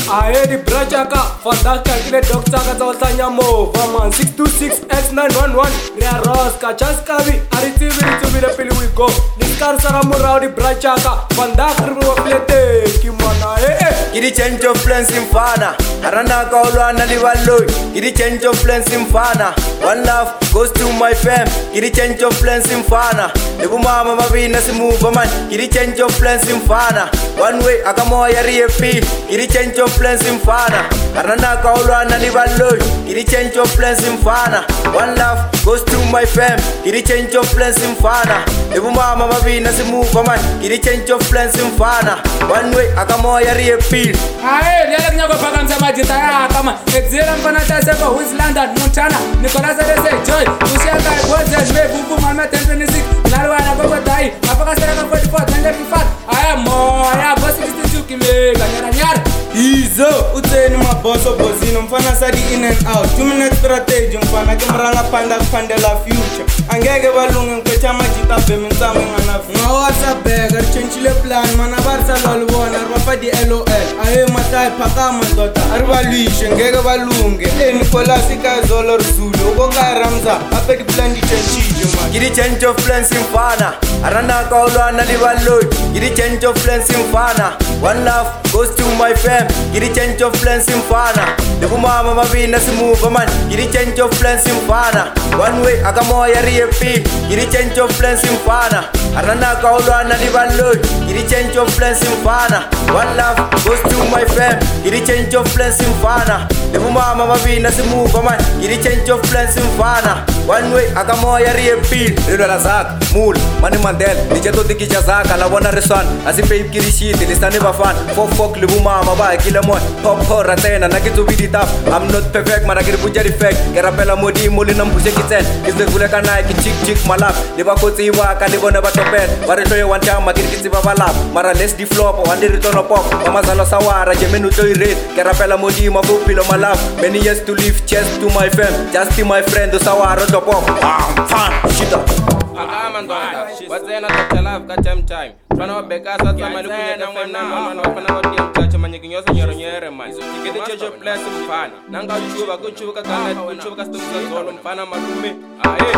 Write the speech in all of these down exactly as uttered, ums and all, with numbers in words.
Aye di brachaka Fandak kakile dog tsaka tsa otlanya mova man six two six X nine one one Ria Roska Chaskavi Aritivi ritubile pili we go Niskar sara murao di brachaka Fandak ribu waflete Kimana eh eh Kiri change of plans in fana Arana kaulwana liwaloi Kiri change of plans in fana One love goes to my fam Kiri change of plans in fana Lebu mama mabina si move man Kiri change of plans in fana One way akamoya riyepi Kiri change of plans in fana Arana kaulwana liwaloi Kiri change of plans in fana One love goes to my fam Kiri change of plans in fana Lebu mama mabina si move man Kiri change of plans in fana One way akamoya riyepi Aye, lele kunyako phakamisa majita yakama Exila mfana taseko Wins London, Montana Nicolas Arese, Joy Ushaka, Bozen, Mebubu, Malma ten twenty-six Nalwana, Gogo Dai Afaka Seraka forty-four, ninety-five Aya mo, aya boss sixty-two Kimega, nyara nyara Izo, uteni maboso bozino mfana sadi in and out two minute strategy mfana kimranga panda kupandela future Angeke balunge mkwecha majita bemi nsame nganafu Nga WhatsApp bega, richenchile plan Mana barsa lolubona, rwapa di L O L Aye matai pakama ndota, arbaluishe ngeke balunge E Nicolas ikazolo rzulu, uko kaya Ramza Ape di plan di chenchije man Kiri change of plans in fana Arana kaulwana liwaloi Kiri change of plans in fana One love goes to my fam Kiri change of plans in fana Lebu mama mabina si move man Kiri change of plans in fana One way akamoya riyepi Kiri change of plans in fana Arana kaulwana liwaloi Kiri change of plans in fana One love goes to my fam Kiri change of plans in fana Lebu mama mabina si move man Kiri change of plans in fana One way akamoya riyepi Lilo la zak, mul, mani mandel Nijeto diki jazaka, la wana resan Asi babe kiri shit, lisani bafan Fok fok libu mama ba, kila moy Pop hora tena, nakitu bidi tap I'm not perfect, mana kiri puja defect Kera pela modi, muli nam puse kiten Kisle kule kanai, ki chik chik malap Liba koti waka, libo neba topet Wari toye one time, makiri kiti baba lap Mara les di flop, wandi return of pop Mama zalo sawara, jemenu toy rate Kera pela modi, mabu pilo malap Many years to live, chest to my fam Just to my friend, do sawara top up Bam, fan, shit up Akama ndonda, wazena Doctor Love ka time time Fana wabeka sasa malukunya ka fem na mwana wafana wadi mchacha manyikinyosa nyoro nyere man Kikete chocho place mfana Nanga uchuba kuchuba kala kuchuba kastumza zolo mfana malume Ae,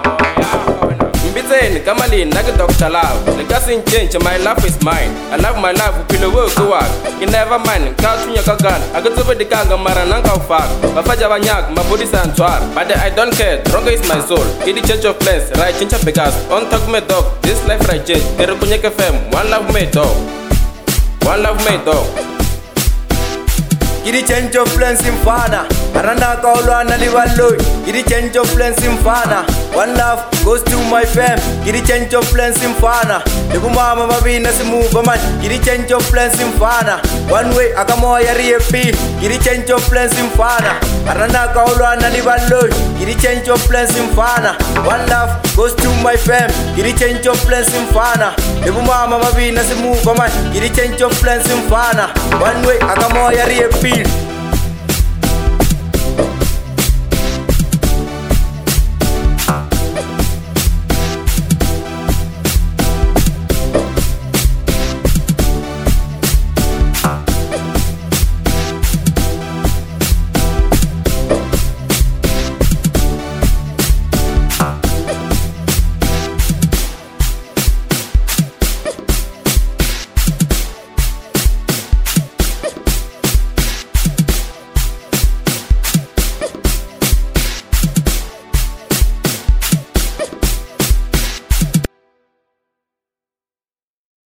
Mbizeni kama li nagi Doctor Love Legacy change, my life is mine I love my life, upilo work to work You never mind, kautunya kagan Agatuba di kanga mara nanga ufak Mafaja banyak, mabudi santwar But I don't care, stronger is my soul Kidi change of plans, right chincha begas On talk me dog, this life right change Kero kunya ke fem, one love me dog One love me dog Kiri change of plans in fana Arana kaulwana liwaloi Kiri change of plans in fana One love goes to my fam Kiri change of plans in fana Lebu mama mabina si move man Kiri change of plans in fana One way akamoya riyepi Kiri change of plans in fana Arana kaulwana liwaloi Kiri change of plans in fana One love goes to my fam Kiri change of plans in fana Lebu mama mabina si move man Kiri change of plans in fana One way akamoya riyepi